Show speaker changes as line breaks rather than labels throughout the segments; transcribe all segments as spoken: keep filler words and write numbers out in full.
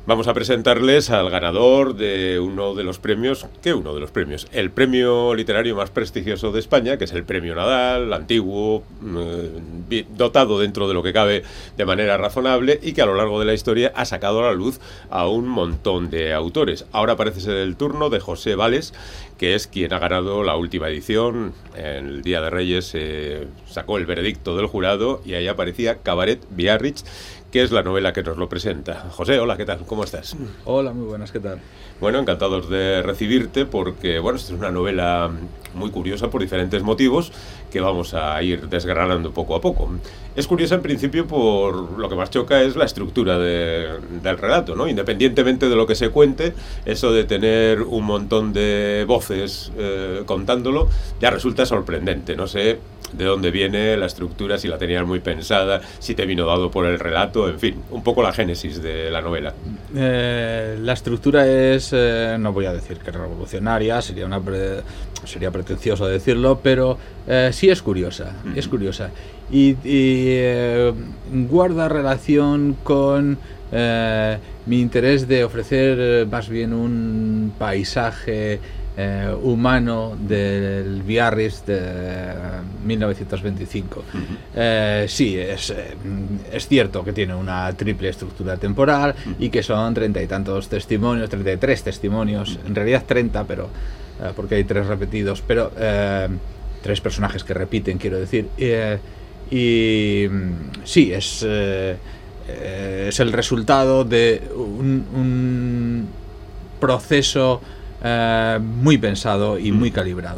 Vamos a presentarles al ganador de uno de los premios, ¿qué uno de los premios? El premio literario más prestigioso de España, que es el Premio Nadal, antiguo, eh, dotado dentro de lo que cabe de manera razonable y que a lo largo de la historia ha sacado a la luz a un montón de autores. Ahora parece ser el turno de José Vales, que es quien ha ganado la última edición. En el Día de Reyes eh, sacó el veredicto del jurado y ahí aparecía Cabaret Biarritz, que es la novela que nos lo presenta. José, hola, ¿qué tal? ¿Cómo estás?
Hola, muy buenas, ¿qué tal?
Bueno, encantados de recibirte porque, bueno, esta es una novela muy curiosa por diferentes motivos que vamos a ir desgranando poco a poco. Es curiosa en principio por lo que más choca es la estructura de, del relato, ¿no? Independientemente de lo que se cuente, eso de tener un montón de voces eh, contándolo ya resulta sorprendente. No sé de dónde viene la estructura, si la tenías muy pensada, si te vino dado por el relato, en fin, un poco la génesis de la novela.
Eh, la estructura es, eh, no voy a decir que revolucionaria, sería una pre, sería pretencioso decirlo, pero eh, sí es curiosa, uh-huh. es curiosa. Y, y eh, guarda relación con eh, mi interés de ofrecer eh, más bien un paisaje Eh, humano del Biarritz de mil novecientos veinticinco. Uh-huh. Eh, sí, es, eh, es cierto que tiene una triple estructura temporal uh-huh. y que son treinta y tantos testimonios, treinta y tres testimonios, uh-huh. en realidad treinta, pero eh, porque hay tres repetidos, pero eh, tres personajes que repiten, quiero decir. Eh, y sí, es, eh, es el resultado de un, un proceso Uh, muy pensado y muy calibrado.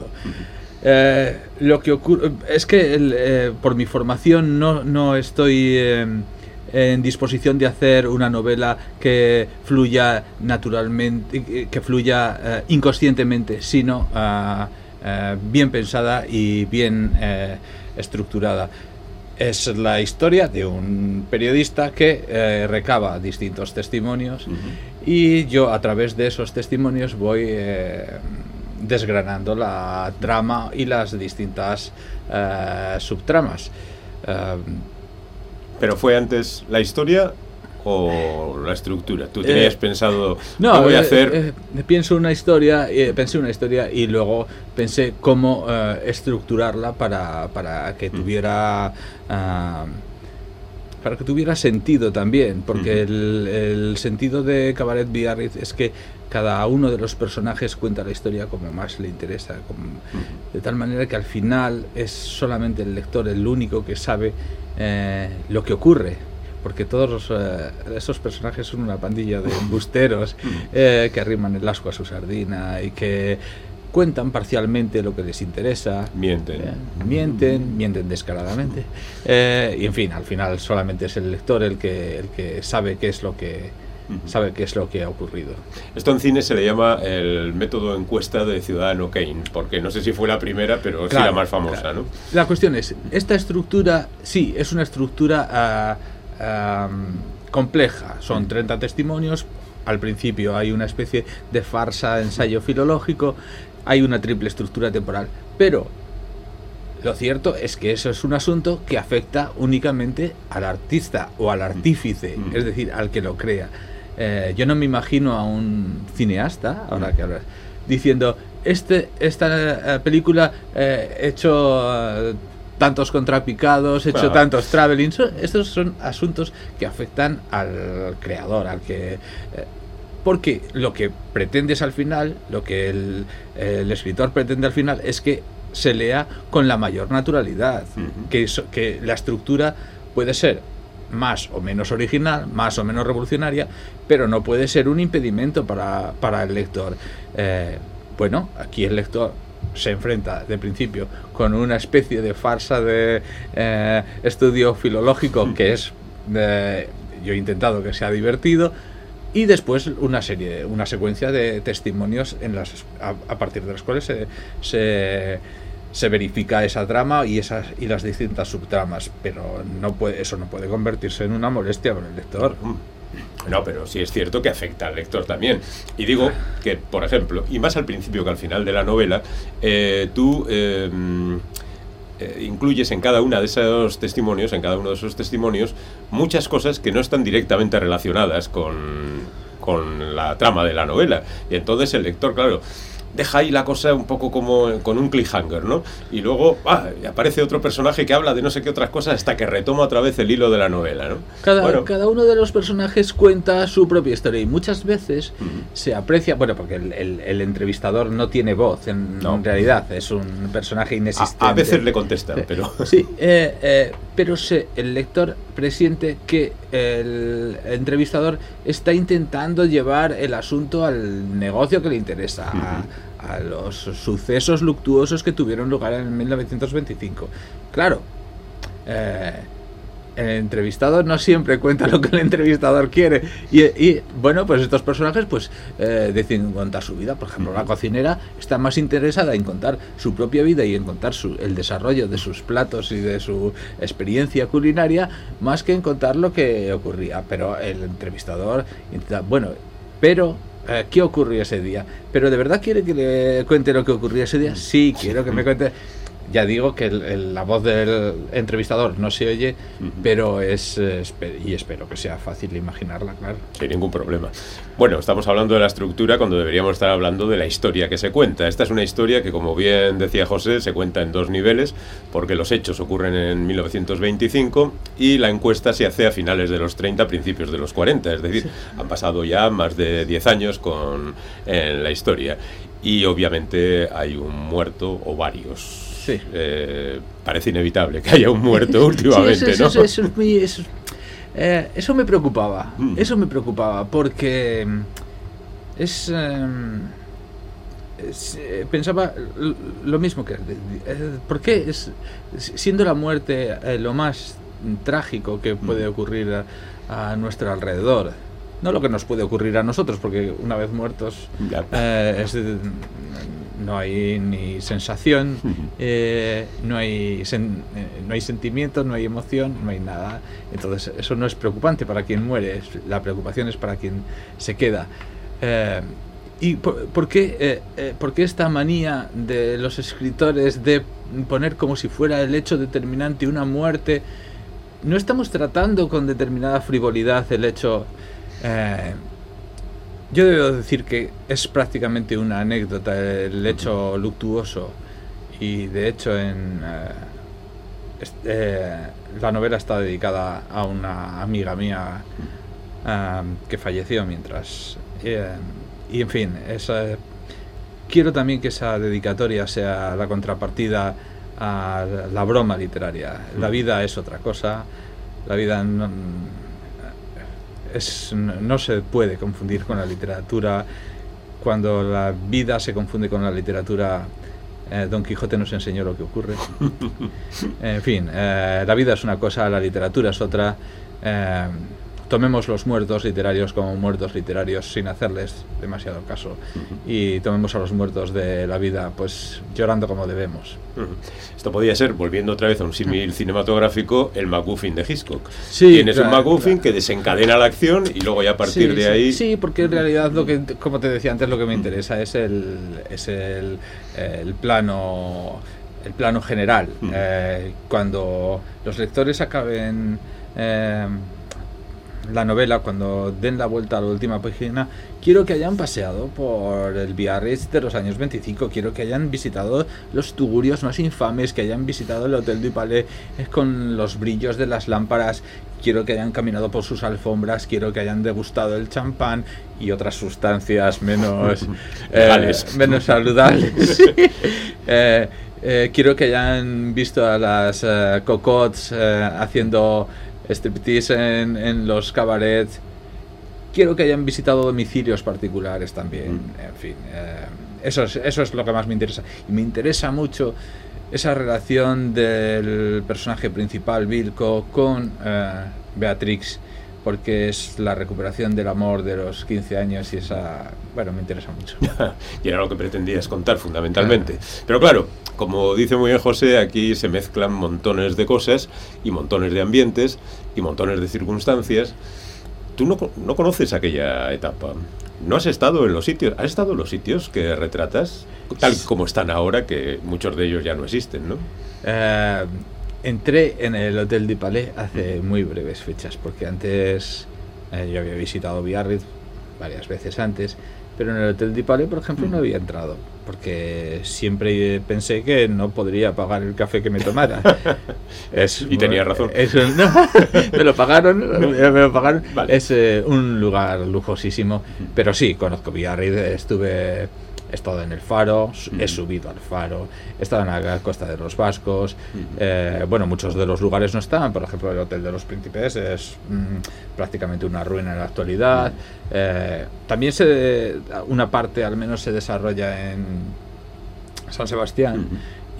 Uh, lo que ocurre es que el, eh, por mi formación no, no estoy eh, en disposición de hacer una novela que fluya naturalmente, que fluya uh, inconscientemente, sino uh, uh, bien pensada y bien uh, estructurada. Es la historia de un periodista que eh, recaba distintos testimonios uh-huh. y yo a través de esos testimonios voy eh, desgranando la trama y las distintas eh, subtramas. Uh,
¿Pero fue antes la historia o la estructura? ¿Tú tenías eh, pensado
no,
qué voy a
eh,
hacer?
Eh, pienso una historia, eh, pensé una historia y luego pensé cómo eh, estructurarla para, para que tuviera uh, para que tuviera sentido también, porque uh-huh. el, el sentido de Cabaret Biarritz es que cada uno de los personajes cuenta la historia como más le interesa, como, uh-huh. de tal manera que al final es solamente el lector el único que sabe eh, lo que ocurre. Porque todos los, eh, esos personajes son una pandilla de embusteros eh, que arriman el asco a su sardina y que cuentan parcialmente lo que les interesa.
Mienten.
Eh, mienten, mienten descaradamente. Eh, y en fin, al final solamente es el lector el que, el que sabe qué es lo que sabe qué es lo que ha ocurrido.
Esto en cine se le llama el método encuesta de Ciudadano Kane, porque no sé si fue la primera, pero claro, sí la más famosa, claro. ¿no?
La cuestión es, esta estructura, sí, es una estructura uh, Um, compleja, son treinta testimonios, al principio hay una especie de farsa, ensayo filológico, hay una triple estructura temporal, pero lo cierto es que eso es un asunto que afecta únicamente al artista o al artífice, es decir, al que lo crea. Eh, yo no me imagino a un cineasta, ahora que hablas, diciendo, este, esta uh, película eh, hecho... Uh, tantos contrapicados, he hecho claro. tantos travelings. Estos son asuntos que afectan al creador, al que eh, porque lo que pretendes al final, lo que el, el escritor pretende al final es que se lea con la mayor naturalidad, uh-huh. que, eso, que la estructura puede ser más o menos original, más o menos revolucionaria, pero no puede ser un impedimento para, para el lector. Eh, bueno, aquí el lector se enfrenta de principio con una especie de farsa de eh, estudio filológico que es eh, yo he intentado que sea divertido y después una serie una secuencia de testimonios en las a, a partir de los cuales se, se se verifica esa trama y esas y las distintas subtramas, pero no puede eso no puede convertirse en una molestia para el lector.
No, pero sí es cierto que afecta al lector también. Y digo que, por ejemplo, y más al principio que al final de la novela, eh, tú eh, eh, incluyes en cada una de esos testimonios, en cada uno de esos testimonios, muchas cosas que no están directamente relacionadas con, con la trama de la novela. Y entonces el lector, claro, deja ahí la cosa un poco como con un cliffhanger, ¿no? Y luego ah, aparece otro personaje que habla de no sé qué otras cosas hasta que retoma otra vez el hilo de la novela, ¿no?
Cada,
bueno.
cada uno de los personajes cuenta su propia historia y muchas veces uh-huh. se aprecia, bueno, porque el, el, el entrevistador no tiene voz, en, no. en realidad es un personaje inexistente.
A, a veces le contestan, pero...
Sí, eh, eh, pero se, el lector presiente que el entrevistador está intentando llevar el asunto al negocio que le interesa, uh-huh. a, a los sucesos luctuosos que tuvieron lugar en mil novecientos veinticinco. Claro, eh, el entrevistador no siempre cuenta lo que el entrevistador quiere y, y bueno, pues estos personajes pues eh, deciden contar su vida. Por ejemplo, la cocinera está más interesada en contar su propia vida y en contar su, el desarrollo de sus platos y de su experiencia culinaria más que en contar lo que ocurría. Pero el entrevistador bueno, pero ¿qué ocurrió ese día? ¿Pero de verdad quiere que le cuente lo que ocurrió ese día? Sí, quiero que me cuente. Ya digo que el, el, la voz del entrevistador no se oye, uh-huh. pero es, es... y espero que sea fácil de imaginarla, claro.
Sin ningún problema. Bueno, estamos hablando de la estructura cuando deberíamos estar hablando de la historia que se cuenta. Esta es una historia que, como bien decía José, se cuenta en dos niveles, porque los hechos ocurren en mil novecientos veinticinco y la encuesta se hace a finales de los treinta, principios de los cuarenta. Es decir, sí. han pasado ya más de diez años con en la historia. Y obviamente hay un muerto o varios. Sí. Eh, parece inevitable que haya un muerto últimamente,
sí, eso,
¿no?
Eso, eso, es muy, eso, eh, eso me preocupaba, mm. eso me preocupaba, porque es, eh, es eh, pensaba lo mismo que, eh, ¿por qué es, siendo la muerte eh, lo más trágico que puede ocurrir a, a nuestro alrededor? No lo que nos puede ocurrir a nosotros, porque una vez muertos eh, es, no hay ni sensación, eh, no hay sen, eh, no hay sentimiento, no hay emoción, no hay nada. Entonces eso no es preocupante para quien muere, es, la preocupación es para quien se queda. Eh, ¿Y por, por, qué, eh, eh, por qué esta manía de los escritores de poner como si fuera el hecho determinante una muerte? No estamos tratando con determinada frivolidad el hecho... Eh, yo debo decir que es prácticamente una anécdota el hecho luctuoso y de hecho en eh, este, eh, la novela está dedicada a una amiga mía eh, que falleció mientras eh, y en fin esa, quiero también que esa dedicatoria sea la contrapartida a la broma literaria. La vida es otra cosa, la vida no, Es, no se puede confundir con la literatura. Cuando la vida se confunde con la literatura, eh, Don Quijote nos enseñó lo que ocurre. En fin, eh, la vida es una cosa, la literatura es otra. Eh, tomemos los muertos literarios como muertos literarios sin hacerles demasiado caso, uh-huh. y tomemos a los muertos de la vida pues llorando como debemos.
Uh-huh. Esto podría ser, volviendo otra vez a un símil cinematográfico, el MacGuffin de Hitchcock.
Sí,
Tienes
claro,
un MacGuffin
claro.
que desencadena la acción y luego ya a partir
sí,
de
sí,
ahí...
Sí, porque en realidad lo que, como te decía antes, lo que me interesa es el, es el, el plano el plano general. Uh-huh. Eh, cuando los lectores acaben... Eh, la novela, cuando den la vuelta a la última página, quiero que hayan paseado por el Biarritz de los años veinticinco, quiero que hayan visitado los tugurios más infames, que hayan visitado el Hotel du Palais con los brillos de las lámparas, quiero que hayan caminado por sus alfombras, quiero que hayan degustado el champán y otras sustancias menos eh, menos saludables. eh, eh, quiero que hayan visto a las eh, cocottes eh, haciendo striptease en, en los cabarets. Quiero que hayan visitado domicilios particulares también. Mm. En fin, eh, eso, es, eso es lo que más me interesa. Y me interesa mucho esa relación del personaje principal, Vilco, con eh, Beatrix, porque es la recuperación del amor de los quince años y esa, bueno, me interesa mucho.
Y era lo que pretendías contar fundamentalmente. Ah. Pero claro, como dice muy bien José, aquí se mezclan montones de cosas y montones de ambientes y montones de circunstancias. Tú no, no conoces aquella etapa, no has estado en los sitios, has estado en los sitios que retratas, tal como están ahora, que muchos de ellos ya no existen, ¿no?
Eh... Entré en el Hotel du Palais hace muy breves fechas, porque antes eh, yo había visitado Biarritz varias veces antes, pero en el Hotel Di Palais, por ejemplo, no había entrado, porque siempre pensé que no podría pagar el café que me tomara. Es,
y tenía razón.
Es, no, me lo pagaron, me lo pagaron.
Vale.
Es eh, un lugar lujosísimo, pero sí, conozco Biarritz, estuve... He estado en el Faro, uh-huh. he subido al Faro, he estado en la Costa de los Vascos. Uh-huh. eh, bueno, muchos de los lugares no están. Por ejemplo, el Hotel de los Príncipes es mm, prácticamente una ruina en la actualidad. Uh-huh. eh, también se, una parte al menos se desarrolla en San Sebastián. Uh-huh.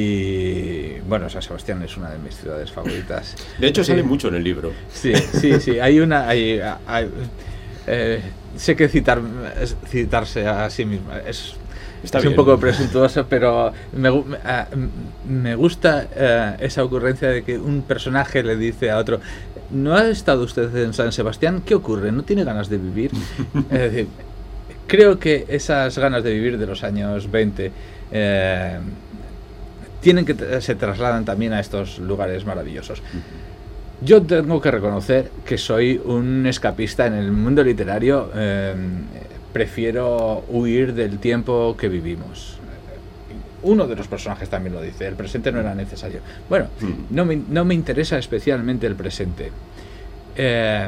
Y bueno, San Sebastián es una de mis ciudades favoritas.
De hecho,
sí.
sale mucho en el libro.
Sí, sí, sí. Hay una... Hay, hay, eh, sé que citar, citarse a sí mismo es, es un poco presuntuoso, pero me, me gusta uh, esa ocurrencia de que un personaje le dice a otro: ¿no ha estado usted en San Sebastián? ¿Qué ocurre? ¿No tiene ganas de vivir? Es decir, creo que esas ganas de vivir de los años veinte eh, tienen que se trasladan también a estos lugares maravillosos. Yo tengo que reconocer que soy un escapista en el mundo literario. Eh, prefiero huir del tiempo que vivimos. Uno de los personajes también lo dice: el presente no era necesario. Bueno, no me, no me interesa especialmente el presente. Eh,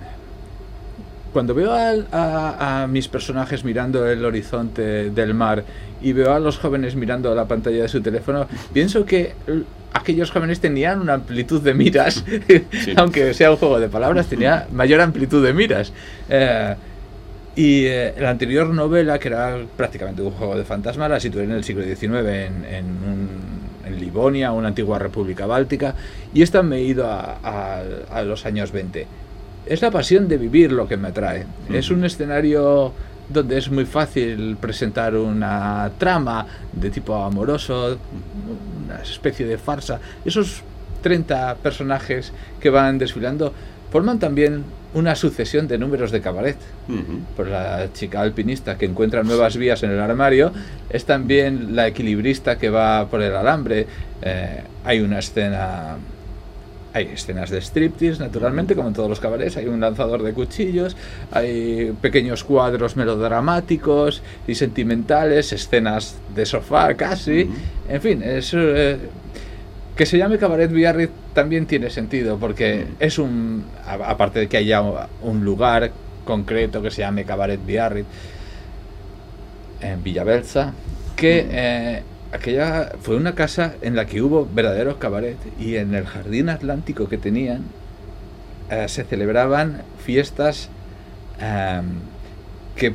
cuando veo a, a, a mis personajes mirando el horizonte del mar y veo a los jóvenes mirando la pantalla de su teléfono, pienso que aquellos jóvenes tenían una amplitud de miras, sí. aunque sea un juego de palabras, tenía mayor amplitud de miras. Eh, y eh, la anterior novela, que era prácticamente un juego de fantasma, la situé en el siglo diecinueve, en, en, un, en Livonia, una antigua república báltica, y esta me he ido a, a, a los años veinte. Es la pasión de vivir lo que me atrae. Uh-huh. Es un escenario donde es muy fácil presentar una trama de tipo amoroso, una especie de farsa. Esos treinta personajes que van desfilando forman también una sucesión de números de cabaret. Uh-huh. Pues la chica alpinista que encuentra nuevas vías en el armario es también la equilibrista que va por el alambre. Eh, hay una escena... Hay escenas de striptease, naturalmente, como en todos los cabarets. Hay un lanzador de cuchillos, hay pequeños cuadros melodramáticos y sentimentales, escenas de sofá casi. Uh-huh. En fin, es, eh, que se llame Cabaret Biarritz también tiene sentido, porque uh-huh. es un... Aparte de que haya un lugar concreto que se llame Cabaret Biarritz, en Villavelsa, que... Uh-huh. eh, aquella fue una casa en la que hubo verdaderos cabaret, y en el jardín atlántico que tenían eh, se celebraban fiestas eh, que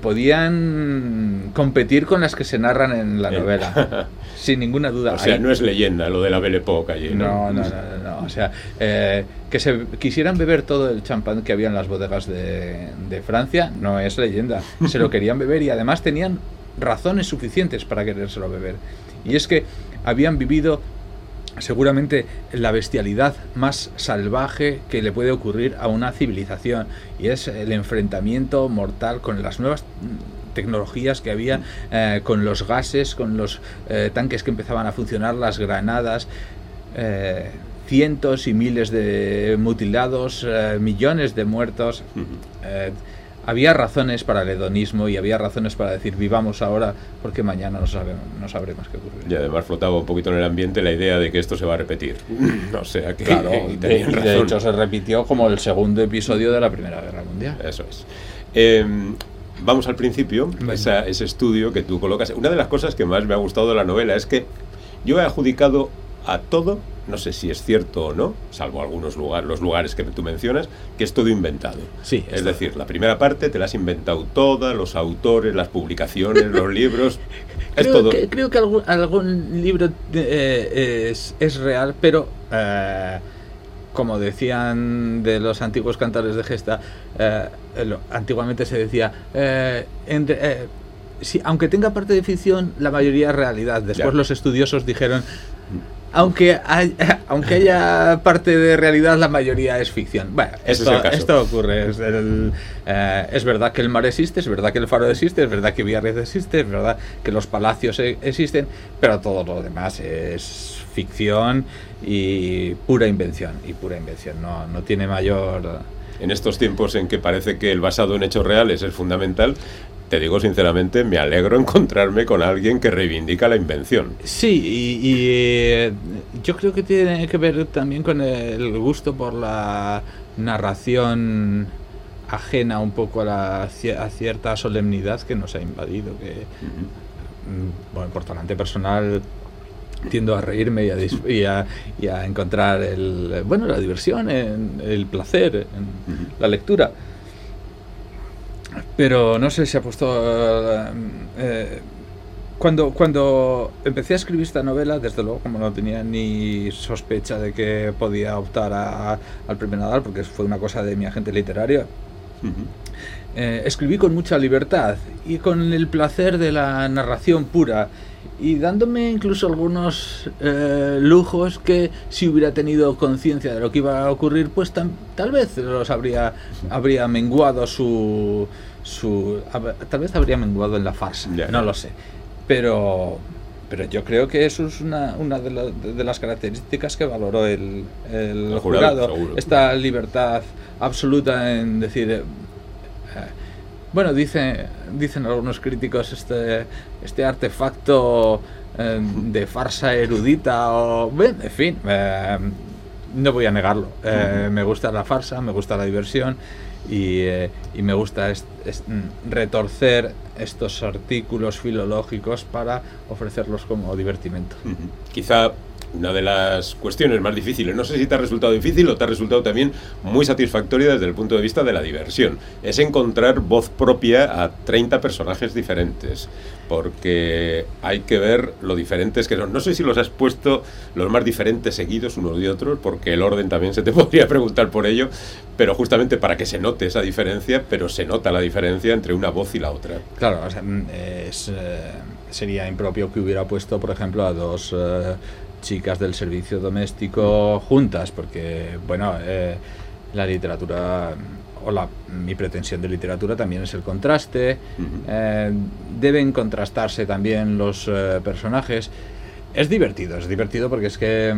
podían competir con las que se narran en la novela, sin ninguna duda.
O sea,
Ahí,
no es leyenda lo de la Belle Époque allí, ¿no?
No, no, no, no, no. O sea, eh, que se quisieran beber todo el champán que había en las bodegas de, de Francia, no es leyenda. Se lo querían beber, y además tenían razones suficientes para querérselo beber. Y es que habían vivido seguramente la bestialidad más salvaje que le puede ocurrir a una civilización, y es el enfrentamiento mortal con las nuevas tecnologías que había, eh, con los gases, con los eh, tanques que empezaban a funcionar, las granadas, eh, cientos y miles de mutilados, eh, millones de muertos. eh, Había razones para el hedonismo, y había razones para decir: vivamos ahora, porque mañana no sabemos, no sabremos qué ocurre.
Y además flotaba un poquito en el ambiente la idea de que esto se va a repetir. O sea que...
Claro, de, de hecho se repitió como el segundo episodio de la Primera Guerra Mundial.
Eso es. Eh, vamos al principio, esa, ese estudio que tú colocas. Una de las cosas que más me ha gustado de la novela es que yo he adjudicado a todo, no sé si es cierto o no, salvo algunos lugares, los lugares que tú mencionas, que es todo inventado.
Sí,
es decir, la primera parte te la has inventado toda, los autores, las publicaciones, los libros. Es
creo
todo.
Que, creo que algún, algún libro eh, es, es real, pero eh, como decían de los antiguos cantares de gesta, eh, lo, antiguamente se decía, eh, entre, eh, sí, aunque tenga parte de ficción, la mayoría es realidad. Después ya. Los estudiosos dijeron: Aunque, hay, aunque haya parte de realidad, la mayoría es ficción. Bueno, esto, es esto ocurre. Es, el, eh, es verdad que el mar existe, es verdad que el Faro existe, es verdad que Biarritz existe, es verdad que los palacios e- existen, pero todo lo demás es ficción y pura invención. Y pura invención, no, no tiene mayor...
en estos tiempos en que parece que el basado en hechos reales es fundamental, te digo sinceramente, me alegro encontrarme con alguien que reivindica la invención.
Sí, y, y eh, yo creo que tiene que ver también con el gusto por la narración ajena un poco a, la, a cierta solemnidad que nos ha invadido, que uh-huh. bueno, por talante personal tiendo a reírme y a, y a, y a encontrar el, bueno, la diversión, en, el placer en uh-huh. la lectura. Pero no sé si ha puesto... Eh, cuando, cuando empecé a escribir esta novela, desde luego, como no tenía ni sospecha de que podía optar a, a, al Premio Nadal, porque fue una cosa de mi agente literario, uh-huh. eh, escribí con mucha libertad y con el placer de la narración pura, y dándome incluso algunos eh, lujos que, si hubiera tenido conciencia de lo que iba a ocurrir, pues tam, tal vez los habría, habría menguado su, su tal vez habría menguado en la farsa, yeah. no lo sé, pero pero yo creo que eso es una, una de, la, de las características que valoró el, el, el jurado, jurado esta libertad absoluta en decir... Eh, Bueno, dice, dicen algunos críticos este, este artefacto eh, de farsa erudita, o bueno, en fin, eh, no voy a negarlo. Eh, me gusta la farsa, me gusta la diversión y, eh, y me gusta est, est, retorcer estos artículos filológicos para ofrecerlos como divertimento.
Quizá una de las cuestiones más difíciles, no sé si te ha resultado difícil o te ha resultado también muy satisfactoria desde el punto de vista de la diversión, es encontrar voz propia a treinta personajes diferentes, porque hay que ver lo diferentes que son. No sé si los has puesto los más diferentes seguidos unos de otros, porque el orden también se te podría preguntar por ello, pero justamente para que se note esa diferencia, pero se nota la diferencia entre una voz y la otra.
Claro, o sea, es, eh, sería impropio que hubiera puesto, por ejemplo, a dos... Eh, chicas del servicio doméstico juntas, porque bueno, eh, la literatura o la, mi pretensión de literatura también es el contraste. Uh-huh. eh, deben contrastarse también los eh, personajes. Es divertido, es divertido porque es que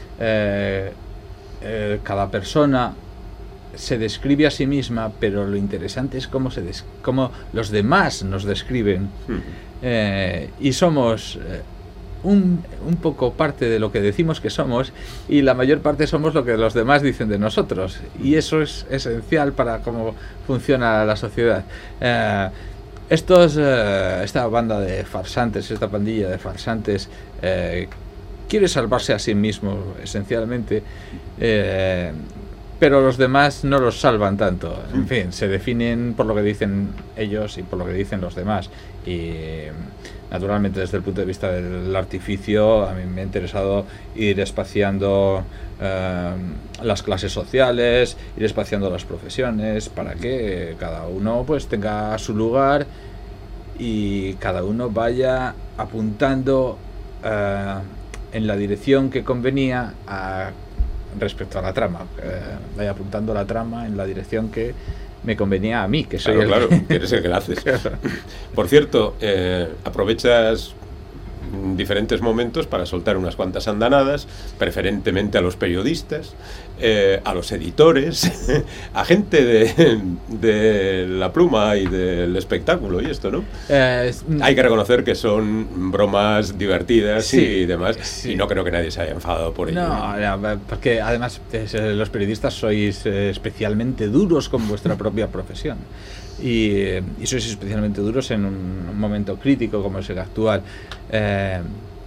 eh, eh, cada persona se describe a sí misma, pero lo interesante es cómo, se des- cómo los demás nos describen. Uh-huh. eh, y somos... Eh, Un, un poco parte de lo que decimos que somos, y la mayor parte somos lo que los demás dicen de nosotros, y eso es esencial para cómo funciona la sociedad. Eh, estos, eh, esta banda de farsantes, esta pandilla de farsantes eh, quiere salvarse a sí mismo esencialmente, eh, pero los demás no los salvan tanto. En fin, se definen por lo que dicen ellos y por lo que dicen los demás, y naturalmente desde el punto de vista del artificio a mí me ha interesado ir espaciando eh, las clases sociales, ir espaciando las profesiones, para que cada uno pues tenga su lugar y cada uno vaya apuntando eh, en la dirección que convenía a, respecto a la trama, eh, vaya apuntando la trama en la dirección que me convenía a mí, que soy
claro,
el
claro, que eres el que la haces. Por cierto, eh, aprovechas diferentes momentos para soltar unas cuantas andanadas, preferentemente a los periodistas, eh, a los editores, a gente de, de la pluma y del espectáculo y esto, ¿no? Eh, Hay que reconocer que son bromas divertidas sí, y demás, sí. Y no creo que nadie se haya enfadado por ello.
No, no, porque además los periodistas sois especialmente duros con vuestra propia profesión. Y, y sois especialmente duros en un, un momento crítico como es el actual. Eh,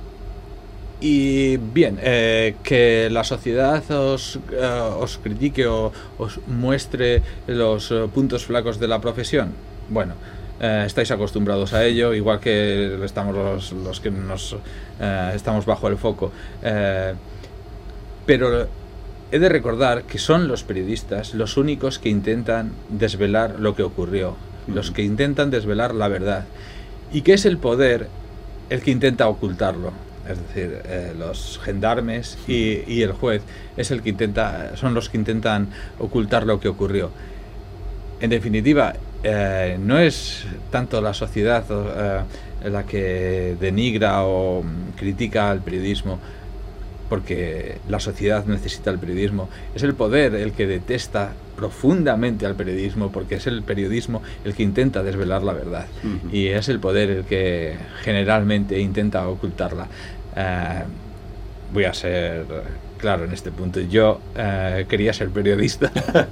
y bien, eh, que la sociedad os, uh, os critique o os muestre los uh, puntos flacos de la profesión, bueno, eh, estáis acostumbrados a ello, igual que estamos los, los que nos uh, estamos bajo el foco. Eh, pero he de recordar que son los periodistas los únicos que intentan desvelar lo que ocurrió, uh-huh. los que intentan desvelar la verdad, y que es el poder el que intenta ocultarlo. Es decir, eh, los gendarmes y, y el juez es el que intenta, son los que intentan ocultar lo que ocurrió. En definitiva, eh, no es tanto la sociedad eh, la que denigra o critica al periodismo. porque la sociedad necesita el periodismo. Es el poder el que detesta profundamente al periodismo, porque es el periodismo el que intenta desvelar la verdad. Uh-huh. Y es el poder el que generalmente intenta ocultarla. Uh, voy a ser claro en este punto. Yo uh, quería ser periodista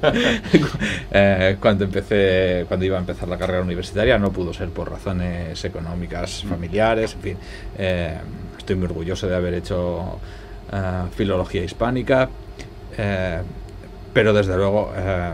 uh, cuando empecé, cuando iba a empezar la carrera universitaria. No pudo ser por razones económicas, familiares, en fin. Uh, estoy muy orgulloso de haber hecho Uh, filología hispánica, uh, pero desde luego uh,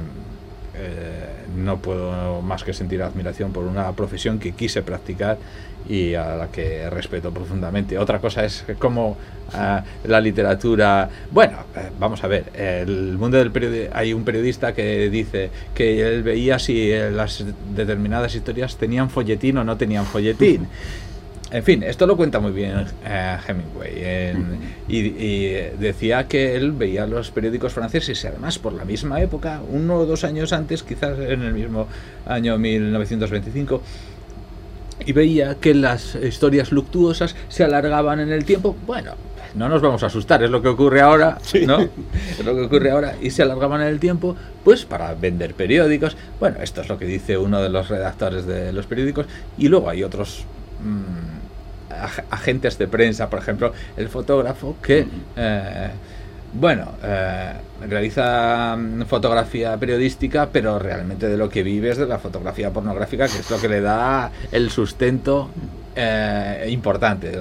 uh, no puedo más que sentir admiración por una profesión que quise practicar y a la que respeto profundamente. Otra cosa es cómo uh, la literatura... Bueno, uh, vamos a ver, el mundo del periodismo, hay un periodista que dice que él veía si las determinadas historias tenían folletín o no tenían folletín. En fin, esto lo cuenta muy bien uh, Hemingway en, y, y decía que él veía los periódicos franceses y además por la misma época, uno o dos años antes, quizás en el mismo año mil novecientos veinticinco, y veía que las historias luctuosas se alargaban en el tiempo. Bueno, no nos vamos a asustar, es lo que ocurre ahora, ¿no? Es lo que ocurre ahora, y se alargaban en el tiempo, pues para vender periódicos. Bueno, esto es lo que dice uno de los redactores de los periódicos, y luego hay otros mmm, agentes de prensa, por ejemplo, el fotógrafo que, eh, bueno, eh, realiza fotografía periodística, pero realmente de lo que vive es de la fotografía pornográfica, que es lo que le da el sustento eh, importante.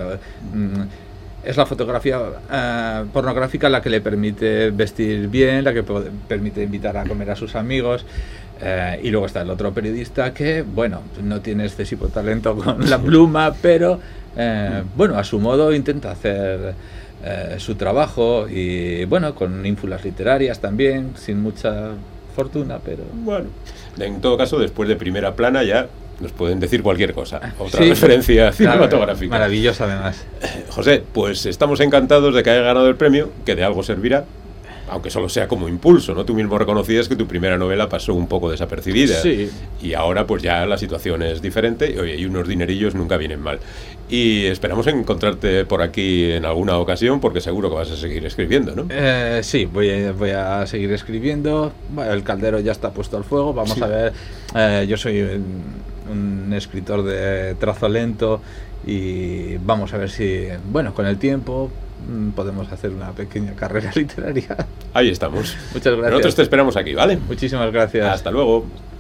Es la fotografía eh, pornográfica la que le permite vestir bien, la que puede, permite invitar a comer a sus amigos. Eh, y luego está el otro periodista que, bueno, no tiene excesivo talento con la pluma, pero, eh, bueno, a su modo intenta hacer eh, su trabajo y, bueno, con ínfulas literarias también, sin mucha fortuna, pero...
Bueno, en todo caso, después de Primera Plana ya nos pueden decir cualquier cosa. Otra
sí,
referencia cinematográfica.
Maravillosa, además.
José, pues estamos encantados de que haya ganado el premio, que de algo servirá. Aunque solo sea como impulso, ¿no? Tú mismo reconocías que tu primera novela pasó un poco desapercibida.
Sí.
Y ahora pues ya la situación es diferente y, oye, y unos dinerillos nunca vienen mal. Y esperamos encontrarte por aquí en alguna ocasión porque seguro que vas a seguir escribiendo, ¿no?
Eh, sí, voy a, voy a seguir escribiendo. Bueno, el caldero ya está puesto al fuego. Vamos sí. a ver. Eh, yo soy un, un escritor de trazo lento y vamos a ver si, bueno, con el tiempo podemos hacer una pequeña carrera literaria.
Ahí estamos.
Muchas gracias.
Nosotros te esperamos aquí, ¿vale?
Muchísimas gracias.
Hasta luego.